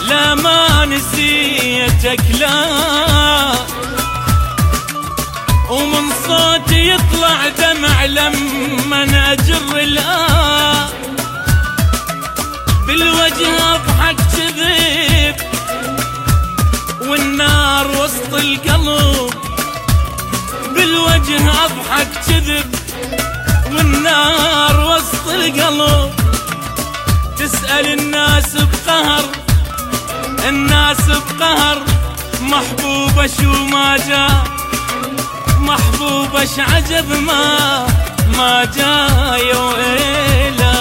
لا ما نسيتك لا، ومن صوتي يطلع دمع لما أجر الآه، بالوجه أضحك كذب والنار وسط القلب، بالوجه أضحك كذب والنار وسط القلب. تسأل الناس بقهر، الناس بقهر، محبوبة شو ما جاء، محبوبة عجب ما جاء يا ويلا.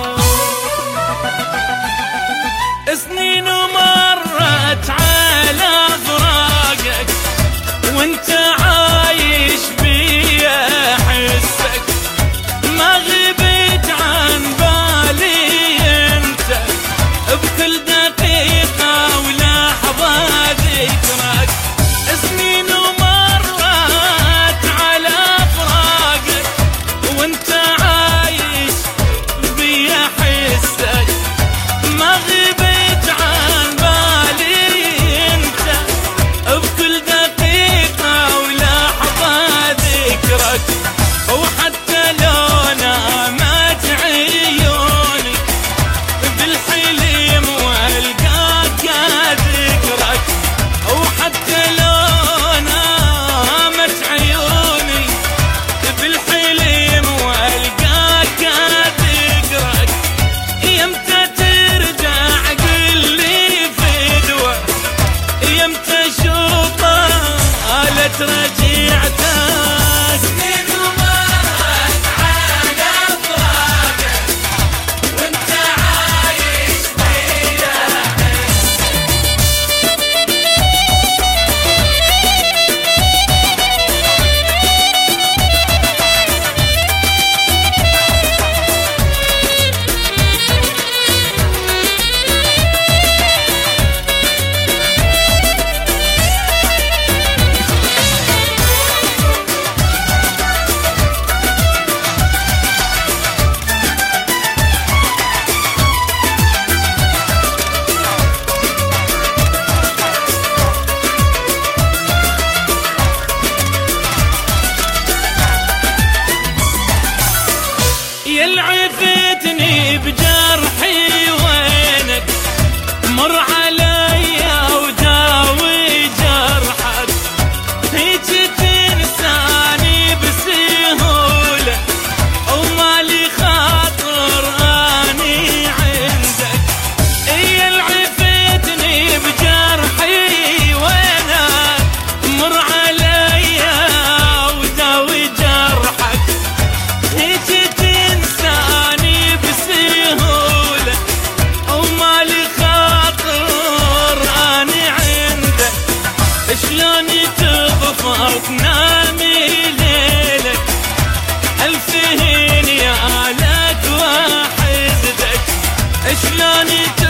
سنين ومرت على فراقك وانت عايش بيا حسك، ما غبت عن بالي انت بكل دقيقة ولحظة ذكرك. سنين ومرت على فراقك وانت عايش بيا حسك، ما غبت عن بالي انت بكل دقيقة ولحظة ذكرك. وحتى لو نامت عيوني بالحلم والقاك ذكرك، وحتى لو نامت عيوني بالحلم والقاك ذكرك. يمتى ترجع قلي فدوة، يمتى شوطة قالت رجعتك. يلعفتني بجرحي وينك، مر عليا وداوي جرحك، هيك تنساني بسهولة ومالي خاطر اني عندك. يلعفتني بجرحي وينك، مر عليا وداوي جرحك، هيك شلون تغفر تنامي ليلك، ألف هين يا لك وحدك. شلون